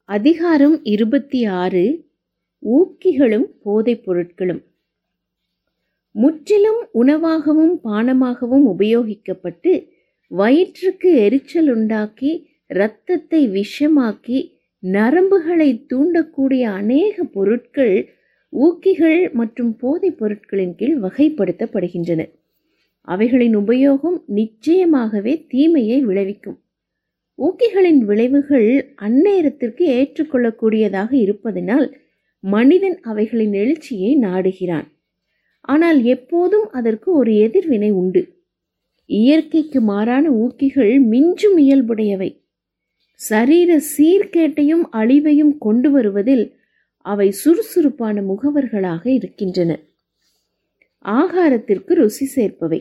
அதிகாரம் 26. ஊக்கிகளும் போதைப் பொருட்களும். முற்றிலும் உணவாகவும் பானமாகவும் உபயோகிக்கப்பட்டு வயிற்றுக்கு எரிச்சல் உண்டாக்கி இரத்தத்தை விஷமாக்கி நரம்புகளை தூண்டக்கூடிய அநேக பொருட்கள் ஊக்கிகள் மற்றும் போதைப் பொருட்களின் கீழ் வகைப்படுத்தப்படுகின்றன. அவைகளின் உபயோகம் நிச்சயமாகவே தீமையை விளைவிக்கும். ஊக்கிகளின் விளைவுகள் அந்நேரத்திற்கு ஏற்றுக்கொள்ளக்கூடியதாக இருப்பதனால் மனிதன் அவைகளின் எழுச்சியை நாடுகிறான். ஆனால் எப்போதும் அதற்கு ஒரு எதிர்வினை உண்டு. இயற்கைக்கு மாறான ஊக்கிகள் மிஞ்சும் இயல்புடையவை. சரீர சீர்கேட்டையும் அழிவையும் கொண்டு வருவதில் அவை சுறுசுறுப்பான முகவர்களாக இருக்கின்றன. ஆகாரத்திற்கு ருசி சேர்ப்பவை.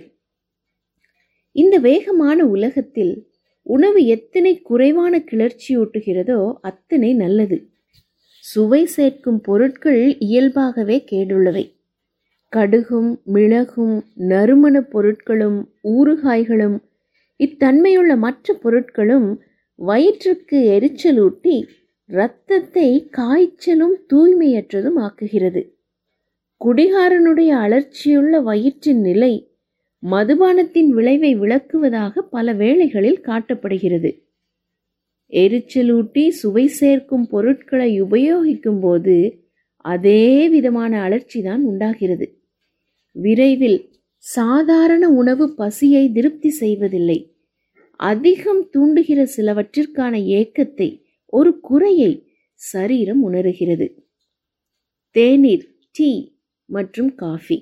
இந்த வேகமான உலகத்தில் உணவு எத்தனை குறைவான கிளர்ச்சியூட்டுகிறதோ அத்தனை நல்லது. சுவை சேர்க்கும் பொருட்கள் இயல்பாகவே கேடுள்ளவை. கடுகும் மிளகும் நறுமணப் பொருட்களும் ஊறுகாய்களும் இத்தன்மையுள்ள மற்ற பொருட்களும் வயிற்றுக்கு எரிச்சலூட்டி இரத்தத்தை காய்ச்சலும் தூய்மையற்றதும் ஆக்குகிறது. குடிகாரனுடைய அலர்ச்சியுள்ள வயிற்றின் நிலை மதுபானத்தின் விளைவை விளக்குவதாக பல வேளைகளில் காட்டப்படுகிறது. எரிச்சலூட்டி சுவை சேர்க்கும் பொருட்களை உபயோகிக்கும் போது அதே விதமான அலர்ச்சிதான் உண்டாகிறது. விரைவில் சாதாரண உணவு பசியை திருப்தி செய்வதில்லை. அதிகம் தூண்டுகிற சிலவற்றிற்கான ஏக்கத்தை, ஒரு குறையை சரீரம் உணருகிறது. தேநீர், டீ மற்றும் காஃபி.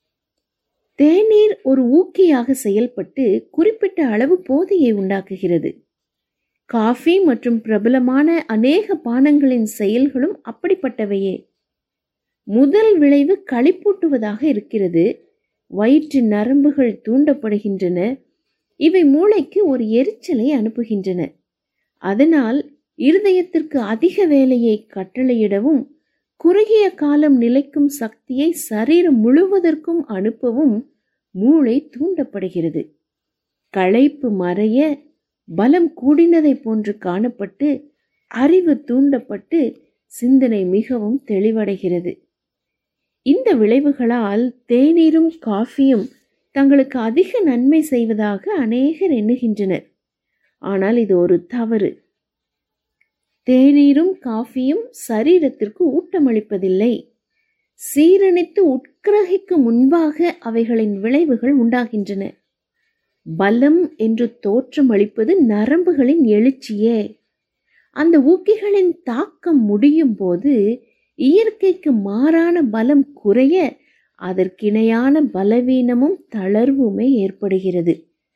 தேநீர் ஒரு ஊக்கியாக செயல்பட்டு குறிப்பிட்ட அளவு போதையை உண்டாக்குகிறது. காஃபி மற்றும் பிரபலமான அநேக பானங்களின் செயல்களும் அப்படிப்பட்டவையே. முதல் விளைவு களிப்பூட்டுவதாக இருக்கிறது. வயிற்றின் நரம்புகள் தூண்டப்படுகின்றன. இவை மூளைக்கு ஒரு எரிச்சலை அனுப்புகின்றன. அதனால் இருதயத்திற்கு அதிக வேலையை கட்டளையிடவும் குறுகிய காலம் நிலைக்கும் சக்தியை சரீரம் முழுவதற்கும் அனுப்பவும் மூளை தூண்டப்படுகிறது. களைப்பு மறைய பலம் கூடினதை போன்று காணப்பட்டு அறிவு தூண்டப்பட்டு சிந்தனை மிகவும் தெளிவடைகிறது. இந்த விளைவுகளால் தேநீரும் காஃபியும் தங்களுக்கு அதிக நன்மை செய்வதாக அநேகர் எண்ணுகின்றனர். ஆனால் இது ஒரு தவறு. தேநீரும் காஃபியும் சரீரத்திற்கு ஊட்டமளிப்பதில்லை. சீரணித்து உட்கிரகிக்கும் முன்பாக அவைகளின் விளைவுகள் உண்டாகின்றன. பலம் என்று தோற்றமளிப்பது நரம்புகளின் எழுச்சியே. அந்த ஊக்கிகளின் தாக்கம் முடியும் போது இயற்கைக்கு மாறான பலம் குறைய அதற்கிணையான பலவீனமும் தளர்வுமே ஏற்படுகிறது.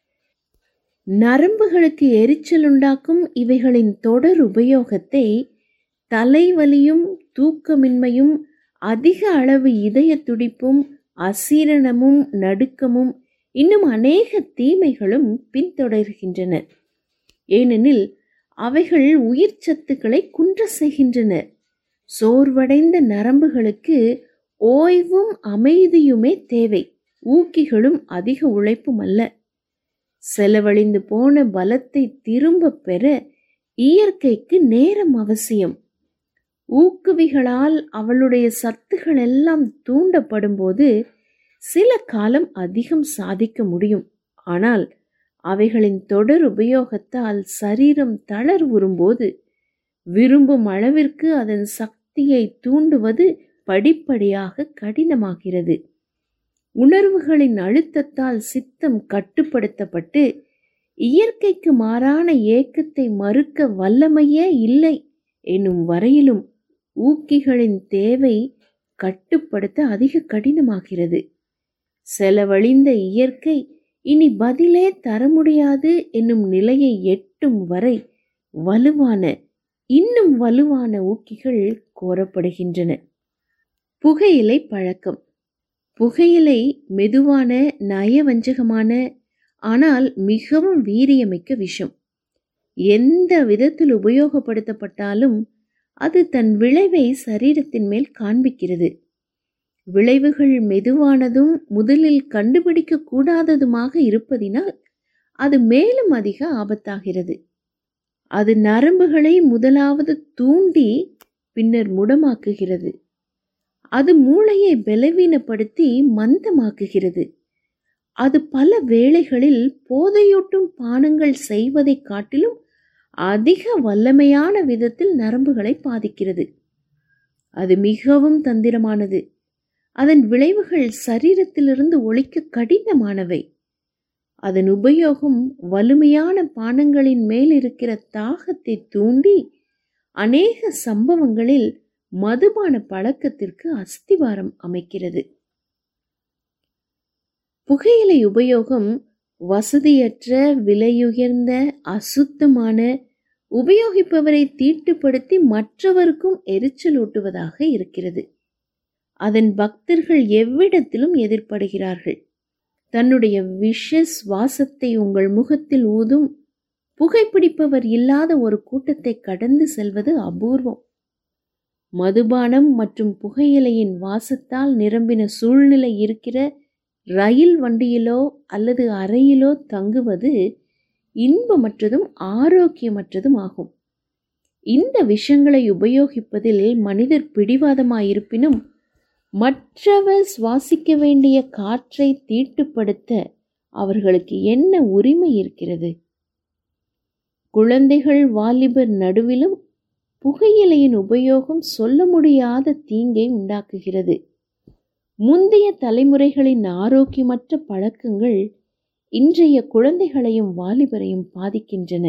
நரம்புகளுக்கு எரிச்சல் உண்டாக்கும் இவைகளின் தொடர் உபயோகத்தை தலைவலியும் தூக்கமின்மையும் அதிக அளவு இதய துடிப்பும் அசீரணமும் நடுக்கமும் இன்னும் அநேக தீமைகளும் பின்தொடர்கின்றன. ஏனெனில் அவைகள் உயிர் சத்துக்களை குன்ற செய்கின்றன. சோர்வடைந்த நரம்புகளுக்கு ஓய்வும் அமைதியுமே தேவை, ஊக்கிகளும் அதிக உழைப்பும் அல்ல. செலவழிந்து போன பலத்தை திரும்ப பெற இயற்கைக்கு நேரம் அவசியம். ஊக்குவிகளால் அவளுடைய சத்துக்கள் எல்லாம் தூண்டப்படும் போது சில காலம் அதிகம் சாதிக்க முடியும். ஆனால் அவைகளின் தொடர் உபயோகத்தால் சரீரம் தளர்வுறும்போது விரும்பும் அளவிற்கு அதன் சக்தியை தூண்டுவது படிப்படியாக கடினமாகிறது. உணர்வுகளின் அழுத்தத்தால் சித்தம் கட்டுப்படுத்தப்பட்டு இயற்கைக்கு மாறான ஏக்கத்தை மறுக்க வல்லமையே இல்லை என்னும் வரையிலும் ஊக்கிகளின் தேவை கட்டுப்படுத்த அதிக கடினமாகிறது. செலவழிந்த இயற்கை இனி பதிலே தர முடியாது என்னும் நிலையை எட்டும் வரை இன்னும் வலுவான ஊக்கிகள் கோரப்படுகின்றன. புகையிலை பழக்கம். புகையிலை மெதுவான, நயவஞ்சகமான, ஆனால் மிகவும் வீரியமிக்க விஷம். எந்த விதத்தில் உபயோகப்படுத்தப்பட்டாலும் அது தன் விளைவை சரீரத்தின் மேல் காண்பிக்கிறது. விளைவுகள் மெதுவானதும் முதலில் கண்டுபிடிக்க கூடாததுமாக இருப்பதினால் அது மேலும் அதிக ஆபத்தாகிறது. அது நரம்புகளை முதலாவது தூண்டி பின்னர் முடமாக்குகிறது. அது மூளையை பலவீனப்படுத்தி மந்தமாக்குகிறது. அது பல வேளைகளில் போதையூட்டும் பானங்கள் செய்வதை காட்டிலும் அதிக வல்லமையான விதத்தில் நரம்புகளை பாதிக்கிறது. அது மிகவும் தந்திரமானது. அதன் விளைவுகள் சரீரத்திலிருந்து ஒழிக்க கடினமானவை. அதன் உபயோகம் வலிமையான பானங்களின் மேல் இருக்கிற தாகத்தை தூண்டி அநேக சம்பவங்களில் மதுபான பழக்கத்திற்கு அஸ்திவாரம் அமைக்கிறது. புகையிலை உபயோகம் வசதியற்ற, விலையுயர்ந்த, அசுத்தமான, உபயோகிப்பவரை தீட்டுப்படுத்தி மற்றவருக்கும் எரிச்சலூட்டுவதாக இருக்கிறது. அதன் பக்தர்கள் எவ்விடத்திலும் எதிர்ப்படுகிறார்கள். தன்னுடைய விஷ சுவாசத்தை உங்கள் முகத்தில் ஊதும் புகைப்பிடிப்பவர் இல்லாத ஒரு கூட்டத்தை கடந்து செல்வது அபூர்வம். மதுபானம் மற்றும் புகையிலையின் வாசத்தால் நிரம்பின சூழ்நிலை இருக்கிற ரயில் வண்டியிலோ அல்லது அறையிலோ தங்குவது இன்பமற்றதும் ஆரோக்கியமற்றதும் ஆகும். இந்த விஷங்களை உபயோகிப்பதில் மனிதர் பிடிவாதமாயிருப்பினும் மற்றவர் சுவாசிக்க வேண்டிய காற்றை தீட்டுப்படுத்த அவர்களுக்கு என்ன உரிமை இருக்கிறது? குழந்தைகள் வாலிபர் நடுவிலும் புகையிலையின் உபயோகம் சொல்ல முடியாத தீங்கை உண்டாக்குகிறது. முந்தைய தலைமுறைகளின் ஆரோக்கியமற்ற பழக்கங்கள் இன்றைய குழந்தைகளையும் வாலிபரையும் பாதிக்கின்றன.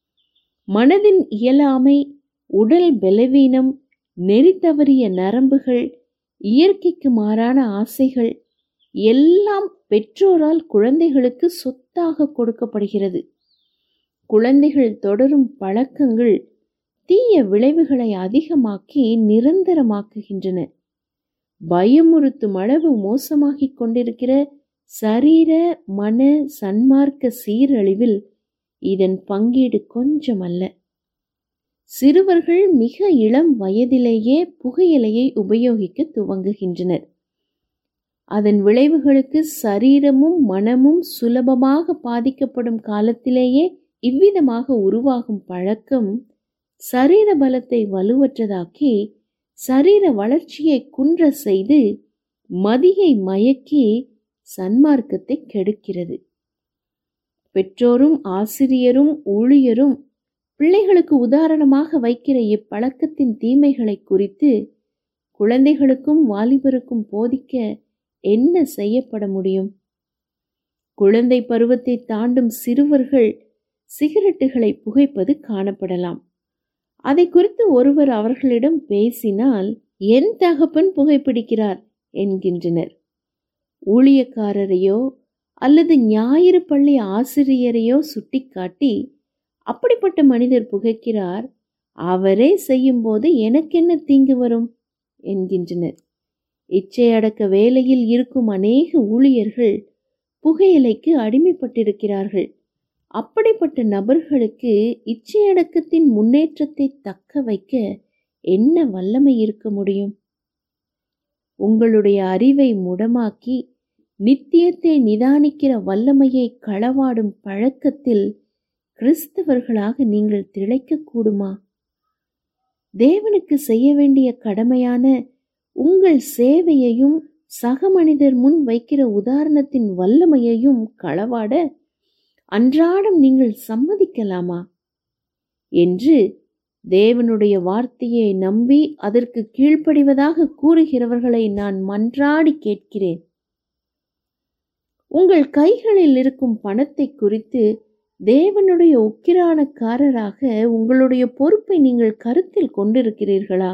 மனதின் இயலாமை, உடல் பலவீனம், நெறி தவறிய நரம்புகள், இயற்கைக்கு மாறான ஆசைகள் எல்லாம் பெற்றோரால் குழந்தைகளுக்கு சொத்தாக கொடுக்கப்படுகிறது. குழந்தைகள் தொடரும் பழக்கங்கள் தீய விளைவுகளை அதிகமாக்கி நிரந்தரமாக்குகின்றன. பயமுறுத்தும் அளவு மோசமாகிக் கொண்டிருக்கிற சரீர மன சன்மார்க்க சீரழிவில் இதன் பங்கீடு கொஞ்சமல்ல. சிறுவர்கள் மிக இளம் வயதிலேயே புகையிலையை உபயோகிக்க துவங்குகின்றனர். அதன் விளைவுகளுக்கு சரீரமும் மனமும் சுலபமாக பாதிக்கப்படும் காலத்திலேயே இவ்விதமாக உருவாகும் பழக்கம் சரீர பலத்தை வலுவற்றதாக்கி சரீர வளர்ச்சியை குன்ற செய்து மதியை மயக்கி சன்மார்க்கத்தை கெடுக்கிறது. பெற்றோரும் ஆசிரியரும் ஊழியரும் பிள்ளைகளுக்கு உதாரணமாக வைக்கிற இப்பழக்கத்தின் தீமைகளை குறித்து குழந்தைகளுக்கும் வாலிபருக்கும் போதிக்க என்ன செய்யப்பட முடியும்? குழந்தை பருவத்தை தாண்டும் சிறுவர்கள் சிகரெட்டுகளை புகைப்பது காணப்படலாம். அதை குறித்து ஒருவர் அவர்களிடம் பேசினால், என் தகப்பன் புகைப்பிடிக்கிறார் என்கின்றனர். ஊழியக்காரரையோ அல்லது ஞாயிறு பள்ளி ஆசிரியரையோ சுட்டிக்காட்டி, அப்படிப்பட்ட மனிதர் புகைக்கிறார், அவரே செய்யும் போது எனக்கென்ன தீங்கு வரும் என்கின்றனர். இச்சையடக்க வேலையில் இருக்கும் அநேக ஊழியர்கள் புகையிலைக்கு அடிமைப்பட்டிருக்கிறார்கள். அப்படிப்பட்ட நபர்களுக்கு இச்சையடக்கத்தின் முன்னேற்றத்தை தக்க வைக்க என்ன வல்லமை இருக்க முடியும்? உங்களுடைய அறிவை முடமாக்கி நித்தியத்தை நிதானிக்கிற வல்லமையை களவாடும் பழக்கத்தில் கிறிஸ்தவர்களாக நீங்கள் திளைக்க கூடுமா? தேவனுக்கு செய்ய வேண்டிய கடமையான உங்கள் சேவையையும் சக மனிதர் முன் வைக்கிற உதாரணத்தின் வல்லமையையும் களவாட அன்றாடம் நீங்கள் சம்மதிக்கலாமா என்று தேவனுடைய வார்த்தையை நம்பி அதற்கு கீழ்ப்படிவதாக கூறுகிறவர்களை நான் மன்றாடி கேட்கிறேன். உங்கள் கைகளில் இருக்கும் பணத்தை குறித்து தேவனுடைய உக்கிரானக்காரராக உங்களுடைய பொறுப்பை நீங்கள் கருத்தில் கொண்டிருக்கிறீர்களா?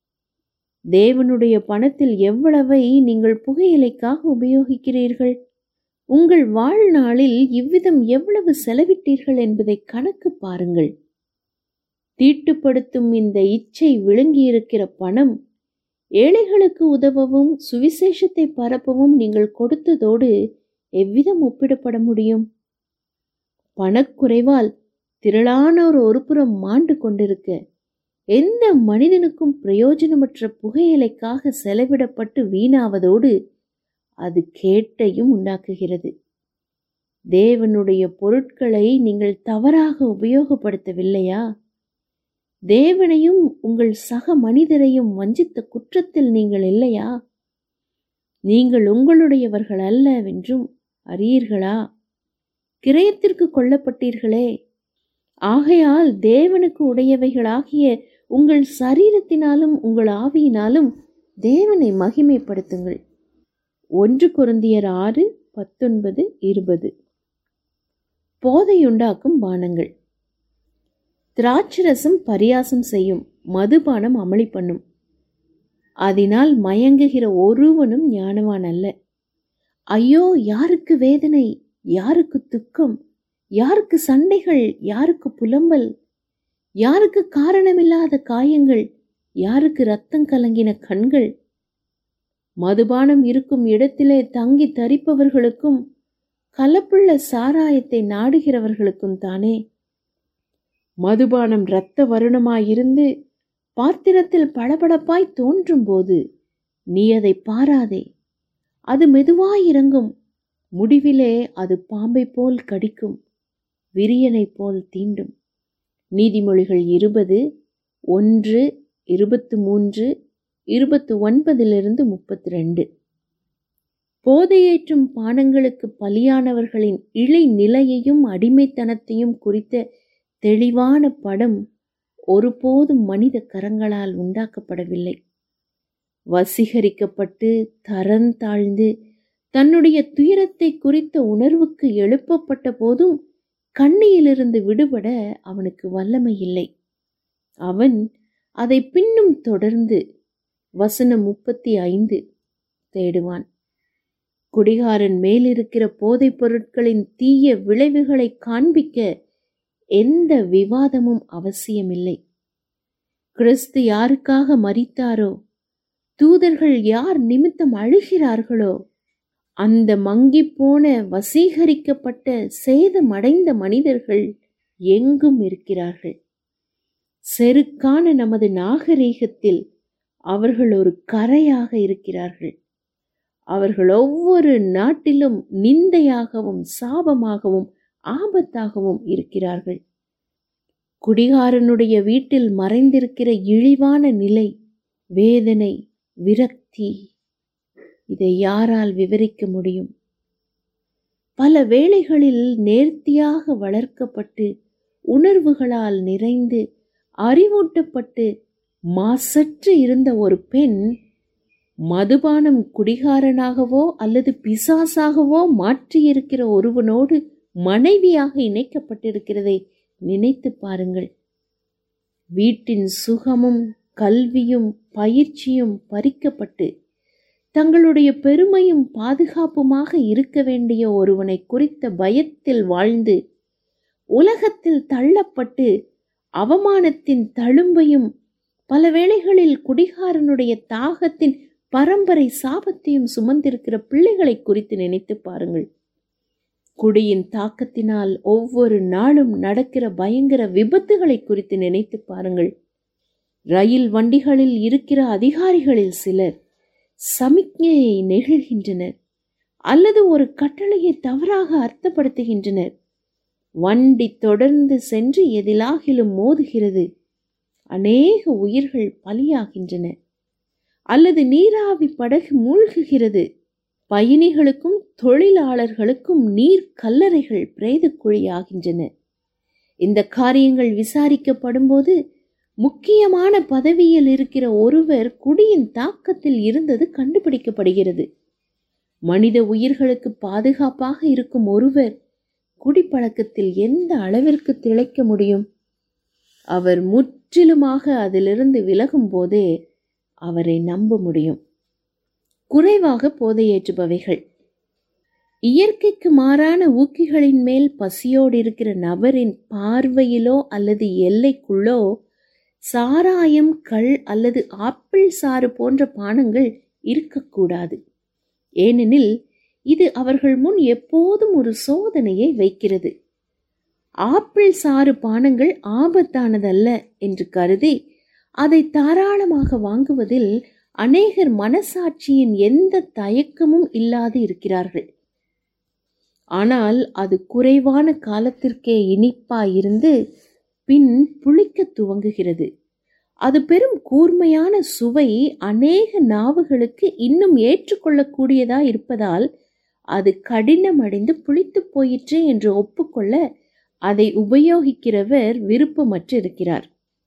தேவனுடைய பணத்தில் எவ்வளவை நீங்கள் புகையிலைக்காக உபயோகிக்கிறீர்கள்? உங்கள் வாழ்நாளில் இவ்விதம் எவ்வளவு செலவிட்டீர்கள் என்பதை கணக்கு பாருங்கள். தீட்டுப்படுத்தும் இந்த இச்சை விழுங்கியிருக்கிற பணம் ஏழைகளுக்கு உதவவும் சுவிசேஷத்தை பரப்பவும் நீங்கள் கொடுத்ததோடு எவ்விதம் ஒப்பிடப்பட முடியும்? பணக்குறைவால் திரளானோர் ஒருபுறம் மாண்டு கொண்டிருக்க, எந்த மனிதனுக்கும் பிரயோஜனமற்ற புகையிலைக்காக செலவிடப்பட்டு வீணாவதோடு அது கேட்டையும் உண்டாக்குகிறது. தேவனுடைய பொருட்களை நீங்கள் தவறாக உபயோகப்படுத்தவில்லையா? தேவனையும் உங்கள் சக மனிதரையும் வஞ்சித்த குற்றத்தில் நீங்கள் இல்லையா? நீங்கள் உங்களுடையவர்கள் அல்லவென்றும் அறியீர்களா? கிரயத்திற்கு கொல்லப்பட்டீர்களே. ஆகையால் தேவனுக்கு உடையவைகளாகிய உங்கள் சரீரத்தினாலும் உங்கள் ஆவியினாலும் தேவனை மகிமைப்படுத்துங்கள். 1 கொரிந்தியர் 6:19-20. போதையுண்டாக்கும் பானங்கள். திராட்சரசம் பரியாசம் செய்யும், மதுபானம் அமளி பண்ணும். அதனால் மயங்குகிற ஒருவனும் ஞானவான் அல்ல. ஐயோ, யாருக்கு வேதனை, யாருக்கு துக்கம், யாருக்கு சண்டைகள், யாருக்கு புலம்பல், யாருக்கு காரணமில்லாத காயங்கள், யாருக்கு இரத்தம் கலங்கின கண்கள். மதுபானம் இருக்கும் இடத்திலே தங்கி தரிப்பவர்களுக்கும் கலப்புள்ள சாராயத்தை நாடுகிறவர்களுக்கும் தானே. மதுபானம் இரத்த வருணமாயிருந்து பாத்திரத்தில் பளபளப்பாய் தோன்றும் போது நீ அதை பாராதே. அது மெதுவாயிறங்கும், முடிவிலே அது பாம்பை போல் கடிக்கும், விரியனை போல் தீண்டும். நீதிமொழிகள் 20:1, 23, 29-32. போதையேற்றும் பானங்களுக்கு பலியானவர்களின் இழை நிலையையும் அடிமைத்தனத்தையும் குறித்த தெளிவான படம் ஒருபோதும் மனித கரங்களால் உண்டாக்கப்படவில்லை. வசீகரிக்கப்பட்டு தரந்தாழ்ந்து தன்னுடைய துயரத்தை குறித்த உணர்வுக்கு எழுப்பப்பட்ட போதும் கண்ணியிலிருந்து விடுபட அவனுக்கு வல்லமை இல்லை. அவன் அதை பின்னும் தொடர்ந்து வசனம் 35 தேடுவான். குடிகாரன் மேலிருக்கிற போதைப் பொருட்களின் தீய விளைவுகளை காண்பிக்க எந்த விவாதமும் அவசியமில்லை. கிறிஸ்து யாருக்காக மரித்தாரோ, தூதர்கள் யார் நிமித்தம் அழுகிறார்களோ, அந்த மங்கிப்போன வசீகரிக்கப்பட்ட சேதமடைந்த மனிதர்கள் எங்கும் இருக்கிறார்கள். செருக்கான நமது நாகரீகத்தில் அவர்கள் ஒரு கரையாக இருக்கிறார்கள். அவர்கள் ஒவ்வொரு நாட்டிலும் நிந்தையாகவும் சாபமாகவும் ஆபத்தாகவும் இருக்கிறார்கள். குடிகாரனுடைய வீட்டில் மறைந்திருக்கிற இழிவான நிலை, வேதனை, விரக்தி, இதை யாரால் விவரிக்க முடியும்? பல வேளைகளில் நேர்த்தியாக வளர்க்கப்பட்டு உணர்வுகளால் நிறைந்து அறிவூட்டப்பட்டு மாசற்று இருந்த ஒரு பெண் மதுபானம் குடிகாரனாகவோ அல்லது பிசாசாகவோ மாற்றியிருக்கிற ஒருவனோடு மனைவியாக இணைக்கப்பட்டிருக்கிறதை நினைத்து பாருங்கள். வீட்டின் சுகமும் கல்வியும் பயிற்சியும் பறிக்கப்பட்டு தங்களுடைய பெருமையும் பாதுகாப்புமாக இருக்க வேண்டிய ஒருவனை குறித்த பயத்தில் வாழ்ந்து உலகத்தில் தள்ளப்பட்டு அவமானத்தின் தழும்பையும் பல வேளைகளில் குடிகாரனுடைய தாகத்தின் பரம்பரை சாபத்தையும் சுமந்திருக்கிற பிள்ளைகளை குறித்து நினைத்து பாருங்கள். குடியின் தாக்கத்தினால் ஒவ்வொரு நாளும் நடக்கிற பயங்கர விபத்துகளை குறித்து நினைத்து பாருங்கள். ரயில் வண்டிகளில் இருக்கிற அதிகாரிகளில் சிலர் சமிக்ஞையை நெகிழ்கின்றனர் அல்லது ஒரு கட்டளையை தவறாக அர்த்தப்படுத்துகின்றனர். வண்டி தொடர்ந்து சென்று எதிலாகிலும் மோதுகிறது, அநேக உயிர்கள் பலியாகின்றன. அல்லது நீராவி படகு மூழ்குகிறது, பயணிகளுக்கும் தொழிலாளர்களுக்கும் நீர் கல்லறைகள் பிரேதக்குழியாகின்றன. இந்த காரியங்கள் விசாரிக்கப்படும் போது முக்கியமான பதவியில் இருக்கிற ஒருவர் குடியின் தாக்கத்தில் இருந்தது கண்டுபிடிக்கப்படுகிறது. மனித உயிர்களுக்கு பாதுகாப்பாக இருக்கும் ஒருவர் குடிப்பழக்கத்தில் எந்த அளவிற்கு திளைக்க முடியும்? அவர் முற்றிலுமாக அதிலிருந்து விலகும் போதே அவரை நம்ப முடியும். குறைவாக போதையேற்றுபவைகள். இயற்கைக்கு மாறான ஊக்கிகளின் மேல் பசியோடு இருக்கிற நபரின் பார்வையிலோ அல்லது எல்லைக்குள்ளோ சாராயம், கள் அல்லது ஆப்பிள் சாறு போன்ற பானங்கள் இருக்கக்கூடாது. ஏனெனில் இது அவர்கள் முன் எப்போதும் ஒரு சோதனையை வைக்கிறது. ஆப்பிள் சாறு பானங்கள் ஆபத்தானதல்ல என்று கருதி அதை தாராளமாக வாங்குவதில் அநேகர் மனசாட்சியின் எந்த தயக்கமும் இல்லாது இருக்கிறார்கள். ஆனால் அது குறைவான காலத்திற்கே இனிப்பாயிருந்து பின் புளிக்க துவங்குகிறது. அது பெரும் கூர்மையான சுவை அநேக நாவுகளுக்கு இன்னும் ஏற்றுக்கொள்ளக்கூடியதா இருப்பதால் அது கடினமடைந்து புளித்து போயிற்று என்று ஒப்புக்கொள்ள அதை உபயோகிக்கிறவர் விருப்பமற்றிருக்கிறார்.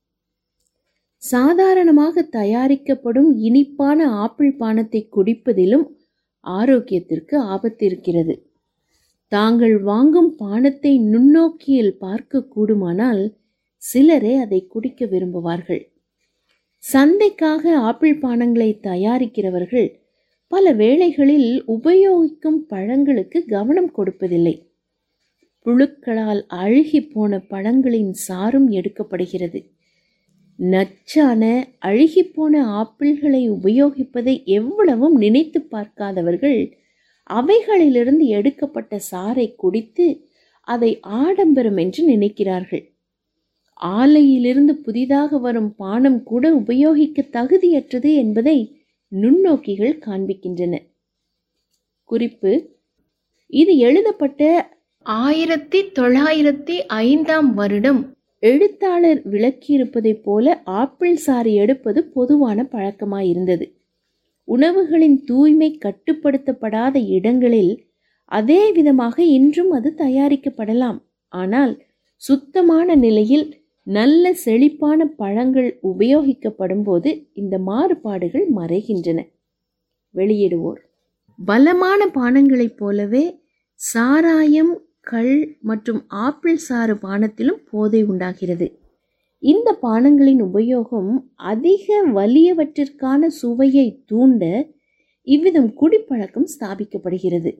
சாதாரணமாக தயாரிக்கப்படும் இனிப்பான ஆப்பிள் பானத்தை குடிப்பதிலும் ஆரோக்கியத்திற்கு ஆபத்து இருக்கிறது. தாங்கள் வாங்கும் பானத்தை நுண்ணோக்கியில் பார்க்க கூடுமானால் சிலரே அதை குடிக்க விரும்புவார்கள். சந்தைக்காக ஆப்பிள் பானங்களை தயாரிக்கிறவர்கள் பல வேளைகளில் உபயோகிக்கும் பழங்களுக்கு கவனம் கொடுப்பதில்லை. புழுக்களால் அழுகி போன பழங்களின் சாறும் எடுக்கப்படுகிறது. நச்சான அழுகிப்போன ஆப்பிள்களை உபயோகிப்பதை எவ்வளவும் நினைத்து பார்க்காதவர்கள் அவைகளிலிருந்து எடுக்கப்பட்ட சாறை குடித்து அதை ஆடம்பரம் என்று நினைக்கிறார்கள். ஆலையிலிருந்து புதிதாக வரும் பானம் கூட உபயோகிக்க தகுதியற்றது என்பதை நுண்ணோக்கிகள் காண்பிக்கின்றன. குறிப்பு: இது எழுதப்பட்ட 1905 எழுத்தாளர் விளக்கியிருப்பதைப் போல ஆப்பிள் சாறு எடுப்பது பொதுவான பழக்கமாயிருந்தது. உணவுகளின் தூய்மை கட்டுப்படுத்தப்படாத இடங்களில் அதே விதமாக இன்றும் அது தயாரிக்கப்படலாம். ஆனால் சுத்தமான நிலையில் நல்ல செழிப்பான பழங்கள் உபயோகிக்கப்படும் போது இந்த மாறுபாடுகள் மறைகின்றன. வெளியிடுவோர்: பலமான பானங்களைப் போலவே சாராயம், கள் மற்றும் ஆப்பிள் சாறு பானத்திலும் போதை உண்டாகிறது. இந்த பானங்களின் உபயோகம் அதிக வலியவற்றிற்கான சுவையை தூண்ட இவ்விதம் குடிப்பழக்கம் ஸ்தாபிக்கப்படுகிறது.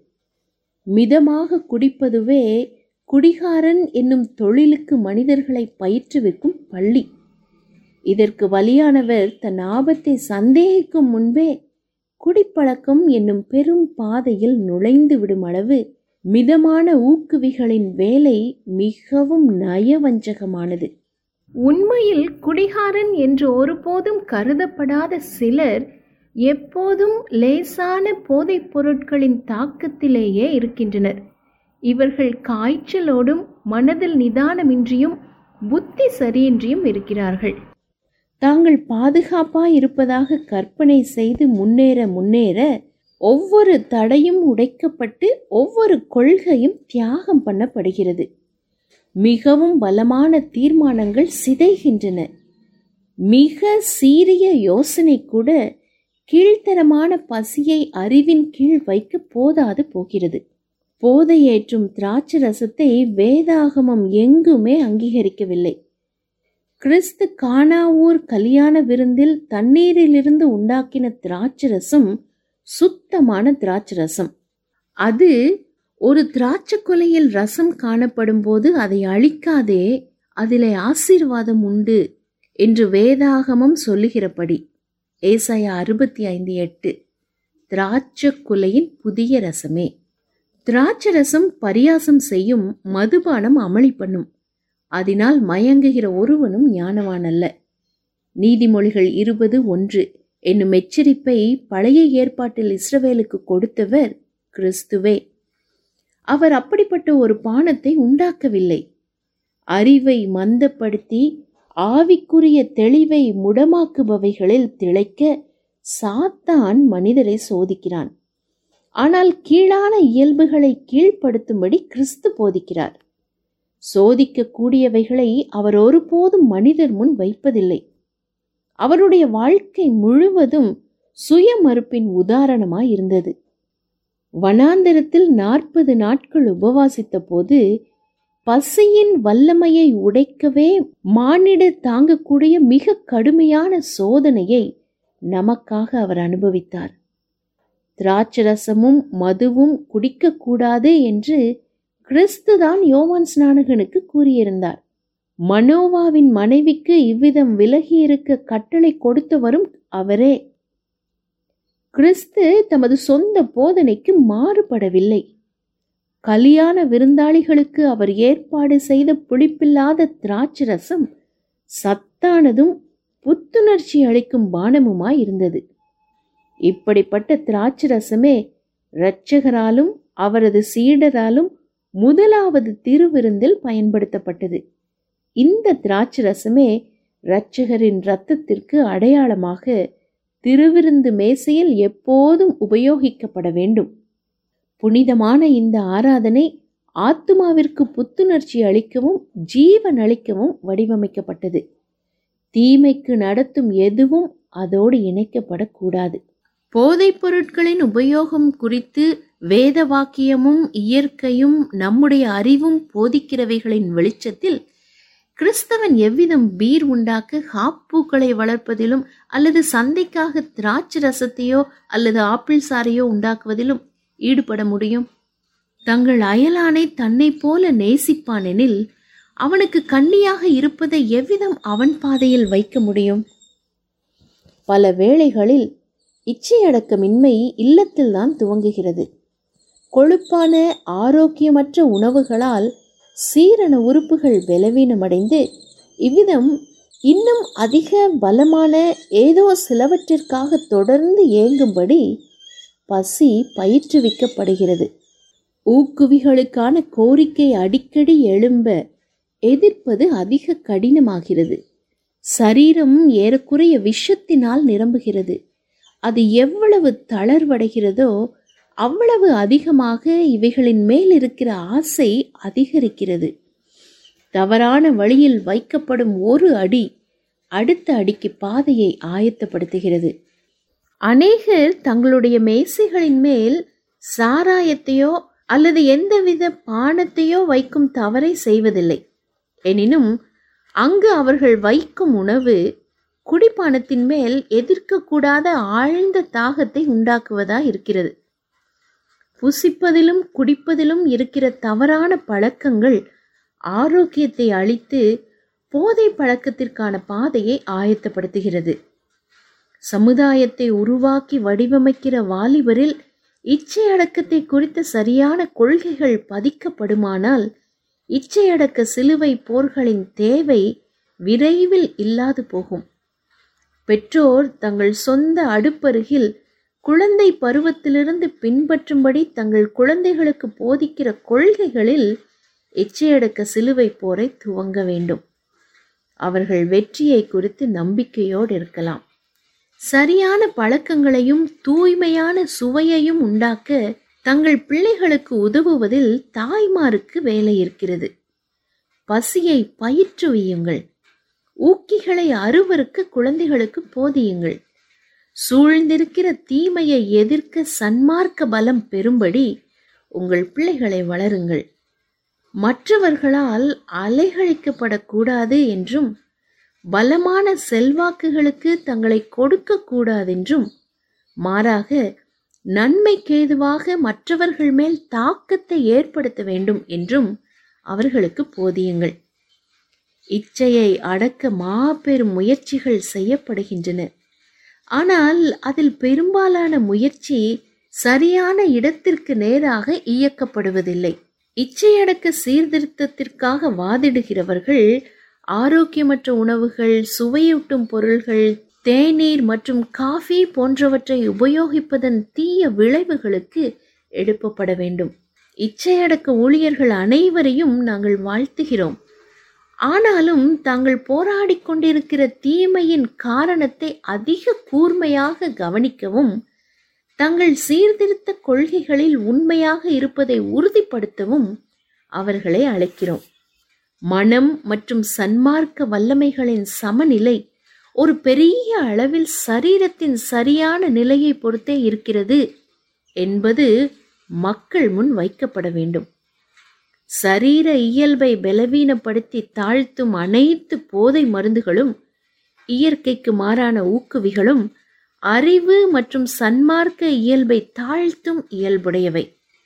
மிதமாக குடிப்பதுவே குடிகாரன் என்னும் தொழிலுக்கு மனிதர்களை பயிற்றுவிக்கும் பள்ளி. இதற்கு பலியானவர் தன் ஆபத்தை சந்தேகிக்கும் முன்பே குடிப்பழக்கம் என்னும் பெரும் பாதையில் நுழைந்து விடும் அளவு மிதமான ஊக்குவிகளின் வேலை மிகவும் நயவஞ்சகமானது. உண்மையில் குடிகாரன் என்று ஒருபோதும் கருதப்படாத சிலர் எப்போதும் லேசான போதைப் பொருட்களின் தாக்கத்திலேயே இருக்கின்றனர். இவர்கள் காய்ச்சலோடும் மனதில் நிதானமின்றியும் புத்தி சரியின்றியும் இருக்கிறார்கள். தாங்கள் பாதுகாப்பாய் இருப்பதாக கற்பனை செய்து முன்னேற ஒவ்வொரு தடையும் உடைக்கப்பட்டு ஒவ்வொரு கொள்கையும் தியாகம் பண்ணப்படுகிறது. மிகவும் பலமான தீர்மானங்கள் சிதைகின்றன. மிக சீரிய யோசனை கூட கீழ்த்தரமான பசியை அறிவின் கீழ் வைக்க போதாது போகிறது. போதையேற்றும் திராட்சை ரசத்தை வேதாகமம் எங்குமே அங்கீகரிக்கவில்லை. கிறிஸ்து கானாவூர் கல்யாண விருந்தில் தண்ணீரிலிருந்து உண்டாக்கின திராட்சை ரசம் சுத்தமான திராட்சை ரசம். அது ஒரு திராட்சை கொலையில் ரசம் காணப்படும் போது அதை அழிக்காதே, அதிலே ஆசீர்வாதம் உண்டு என்று வேதாகமம் சொல்லுகிறபடி ஏசாயா 65:8 திராட்சை கொலையின் புதிய ரசமே. திராட்சை ரசம் பரியாசம் செய்யும், மதுபானம் அமளி பண்ணும். அதனால் மயங்குகிற ஒருவனும் ஞானவான் அல்ல. நீதிமொழிகள் 20:1 என்னும் எச்சரிப்பை பழைய ஏற்பாட்டில் இஸ்ரவேலுக்கு கொடுத்தவர் கிறிஸ்துவே. அவர் அப்படிப்பட்ட ஒரு பானத்தை உண்டாக்கவில்லை. அறிவை மந்தப்படுத்தி ஆவிக்குரிய தெளிவை முடமாக்குபவைகளில் திளைக்க சாத்தான் மனிதரை சோதிக்கிறான். ஆனால் கீழான இயல்புகளை கீழ்ப்படுத்தும்படி கிறிஸ்து போதிக்கிறார். சோதிக்கக்கூடியவைகளை அவர் ஒருபோதும் மனிதர் முன் வைப்பதில்லை. அவருடைய வாழ்க்கை முழுவதும் சுய மறுப்பின் உதாரணமாய் இருந்தது. வனாந்தரத்தில் 40 நாட்கள் உபவாசித்த போது பசியின் வல்லமையை உடைக்கவே மானிடர் தாங்கக்கூடிய மிக கடுமையான சோதனையை நமக்காக அவர் அனுபவித்தார். திராட்சரசமும் மதுவும் குடிக்கக்கூடாது என்று கிறிஸ்துதான் யோவான் ஸ்நானகனுக்கு கூறியிருந்தார். மனோவாவின் மனைவிக்கு இவ்விதம் விலகியிருக்க கட்டளை கொடுத்தவரும் அவரே. கிறிஸ்து தமது சொந்த போதனைக்கு மாறுபடவில்லை. கல்யாண விருந்தாளிகளுக்கு அவர் ஏற்பாடு செய்த புளிப்பில்லாத திராட்சை ரசம் சத்தானதும் புத்துணர்ச்சி அளிக்கும் பானமுமாய் இருந்தது. இப்படிப்பட்ட திராட்சை ரசமே இரட்சகராலும் அவரது சீடராலும் முதலாவது திருவிருந்தில் பயன்படுத்தப்பட்டது. இந்த திராட்சரசமே இரட்சகரின் இரத்தத்திற்கு அடையாளமாக திருவிருந்து மேசையில் எப்போதும் உபயோகிக்கப்பட வேண்டும். புனிதமான இந்த ஆராதனை ஆத்துமாவிற்கு புத்துணர்ச்சி அளிக்கவும் ஜீவன் அளிக்கவும் வடிவமைக்கப்பட்டது. தீமைக்கு நடத்தும் எதுவும் அதோடு இணைக்கப்படக்கூடாது. போதைப் பொருட்களின் உபயோகம் குறித்து வேத வாக்கியமும் இயற்கையும் நம்முடைய அறிவும் போதிக்கிறவைகளின் வெளிச்சத்தில் கிறிஸ்தவன் எவ்விதம் பீர் உண்டாக்க ஹாப்பூக்களை வளர்ப்பதிலும் அல்லது சந்தைக்காக திராட்சை ரசத்தையோ அல்லது ஆப்பிள் சாறையோ உண்டாக்குவதிலும் ஈடுபட முடியும்? தங்கள் அயலானை தன்னை போல நேசிப்பானெனில் அவனுக்கு கண்ணியாக இருப்பதை எவ்விதம் அவன் பாதையில் வைக்க முடியும்? பல வேளைகளில் இச்சையடக்கமின்மை இல்லத்தில்தான் துவங்குகிறது. கொழுப்பான ஆரோக்கியமற்ற உணவுகளால் சீரண உறுப்புகள் பலவீனமடைந்து இவ்விதம் இன்னும் அதிக பலமான ஏதோ சிலவற்றிற்காக தொடர்ந்து ஏங்கும்படி பசி பயிற்றுவிக்கப்படுகிறது. ஊக்குவிகளுக்கான கோரிக்கை அடிக்கடி எழும்ப எதிர்ப்பது அதிக கடினமாகிறது. சரீரம் ஏறக்குறைய விஷத்தினால் நிரம்புகிறது. அது எவ்வளவு தளர்வடைகிறதோ அவ்வளவு அதிகமாக இவைகளின் மேல் இருக்கிற ஆசை அதிகரிக்கிறது. தவறான வழியில் வைக்கப்படும் ஒரு அடி அடுத்த அடிக்கு பாதையை ஆயத்தப்படுத்துகிறது. அநேகர் தங்களுடைய மேசைகளின் மேல் சாராயத்தையோ அல்லது எந்தவித பானத்தையோ வைக்கும் தவறை செய்வதில்லை. எனினும் அங்கு அவர்கள் வைக்கும் உணவு குடிப்பானத்தின் மேல் எதிர்க்கக்கூடாத ஆழ்ந்த தாகத்தை உண்டாக்குவதாய் இருக்கிறது. புசிப்பதிலும் குடிப்பதிலும் இருக்கிற தவறான பழக்கங்கள் ஆரோக்கியத்தை அழித்து போதை பழக்கத்திற்கான பாதையை ஆயத்தப்படுத்துகிறது. சமுதாயத்தை உருவாக்கி வடிவமைக்கிற வாலிபரில் இச்சையடக்கத்தை குறித்த சரியான கொள்கைகள் பதிக்கப்படுமானால் இச்சையடக்க சிலுவை போர்களின் தேவை விரைவில் இல்லாது போகும். பெற்றோர் தங்கள் சொந்த அடுப்பருகில் குழந்தை பருவத்திலிருந்து பின்பற்றும்படி தங்கள் குழந்தைகளுக்கு போதிக்கிற கொள்கைகளில் இச்சையடக்க சிலுவை போரை துவங்க வேண்டும். அவர்கள் வெற்றியை குறித்து நம்பிக்கையோடு இருக்கலாம். சரியான பழக்கங்களையும் தூய்மையான சுவையையும் உண்டாக்க தங்கள் பிள்ளைகளுக்கு உதவுவதில் தாய்மாருக்கு வேலை இருக்கிறது. பசியை பயிற்றுவியுங்கள். ஊக்கிகளை அருவருக்கு குழந்தைகளுக்கு போதியுங்கள். சூழ்ந்திருக்கிற தீமையை எதிர்க்க சன்மார்க்க பலம் பெறும்படி உங்கள் பிள்ளைகளை வளருங்கள். மற்றவர்களால் அலைகழிக்கப்படக்கூடாது என்றும் பலமான செல்வாக்குகளுக்கு தங்களை கொடுக்க கூடாதென்றும் மாறாக நன்மைக்கேதுவாக மற்றவர்கள் மேல் தாக்கத்தை ஏற்படுத்த வேண்டும் என்றும் அவர்களுக்கு போதியுங்கள். இச்சையை அடக்க மாபெரும் முயற்சிகள் செய்யப்படுகின்றன. ஆனால் அதில் பெரும்பாலான முயற்சி சரியான இடத்திற்கு நேராக இயக்கப்படுவதில்லை. இச்சையடக்க சீர்திருத்தத்திற்காக வாதிடுகிறவர்கள் ஆரோக்கியமற்ற உணவுகள், சுவையூட்டும் பொருள்கள், தேநீர் மற்றும் காஃபி போன்றவற்றை உபயோகிப்பதன் தீய விளைவுகளுக்கு எழுப்பப்பட வேண்டும். இச்சையடக்க ஊழியர்கள் அனைவரையும் நாங்கள் வாழ்த்துகிறோம். ஆனாலும் தாங்கள் போராடி கொண்டிருக்கிற தீமையின் காரணத்தை அதிக கூர்மையாக கவனிக்கவும் தங்கள் சீர்திருத்த கொள்கைகளில் உண்மையாக இருப்பதை உறுதிப்படுத்தவும் அவர்களை அழைக்கிறோம். மனம் மற்றும் சன்மார்க்க வல்லமைகளின் சமநிலை ஒரு பெரிய அளவில் சரீரத்தின் சரியான நிலையை பொறுத்தே இருக்கிறது என்பது மக்கள் முன் வைக்கப்பட வேண்டும். சரீர இயல்பை பலவீனப்படுத்தி தாழ்த்தும் அனைத்து போதை மருந்துகளும் இயற்கைக்கு மாறான ஊக்குவிகளும் அறிவு மற்றும் சன்மார்க்க இயல்பை தாழ்த்தும் இயல்புடையவை.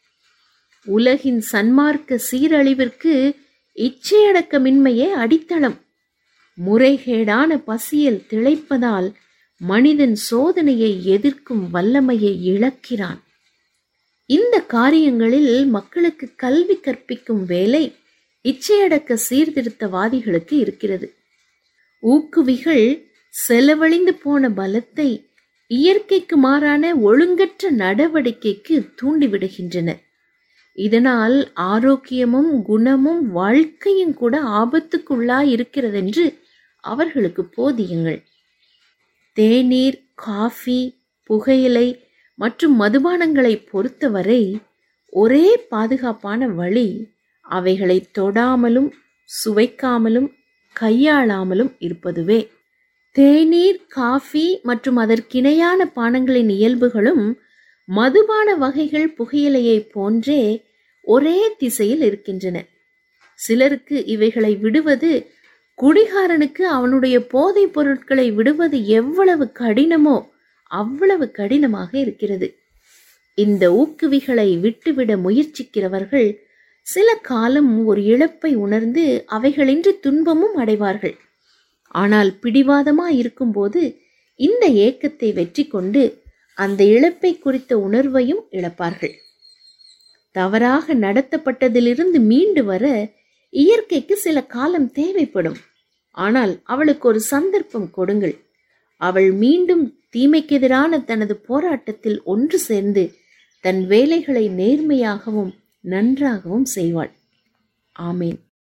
உலகின் சன்மார்க்க சீரழிவிற்கு இச்சையடக்கமின்மையே அடித்தளம். முறைகேடான பசியில் திளைப்பதால் மனிதன் சோதனையை எதிர்க்கும் வல்லமையை இழக்கிறான். இந்த காரியங்களில் மக்களுக்கு கல்வி கற்பிக்கும் வேலை இச்சையடக்க சீர்திருத்தவாதிகளுக்கு இருக்கிறது. ஊக்குவிகள் செலவழிந்து போன பலத்தை இயற்கைக்கு மாறான ஒழுங்கற்ற நடவடிக்கைக்கு தூண்டிவிடுகின்றன. இதனால் ஆரோக்கியமும் குணமும் வாழ்க்கையும் கூட ஆபத்துக்குள்ளாய் இருக்கிறதென்று அவர்களுக்கு போதியுங்கள். தேநீர், காஃபி, புகையிலை மற்றும் மதுபானங்களை பொறுத்தவரை ஒரே பாதுகாப்பான வழி அவைகளை தொடாமலும் சுவைக்காமலும் கையாளாமலும் இருப்பதுவே. தேநீர், காஃபி மற்றும் அதற்கிணையான பானங்களின் இயல்புகளும் மதுபான வகைகள், புகையிலையை போன்றே ஒரே திசையில் இருக்கின்றன. சிலருக்கு இவைகளை விடுவது குடிகாரனுக்கு அவனுடைய போதைப் பொருட்களை விடுவது எவ்வளவு கடினமோ அவ்வளவு கடினமாக இருக்கிறது. இந்த ஊக்குவிகளை விட்டுவிட முயற்சிக்கிறவர்கள் சில காலம் ஒரு இழப்பை உணர்ந்து அவைகளின்றி துன்பமும் அடைவார்கள். ஆனால் பிடிவாதமாய் இருக்கும்போது இந்த ஏக்கத்தை வெற்றி கொண்டு அந்த இழப்பை குறித்த உணர்வையும் இழப்பார்கள். தவறாக நடத்தப்பட்டதிலிருந்து மீண்டு வர இயற்கைக்கு சில காலம் தேவைப்படும். ஆனால் அவளுக்கு ஒரு சந்தர்ப்பம் கொடுங்கள். அவள் மீண்டும் தீமைக்கு எதிரான தனது போராட்டத்தில் ஒன்று சேர்ந்து தன் வேலைகளை நேர்மையாகவும் நன்றாகவும் செய்வாள். ஆமேன்.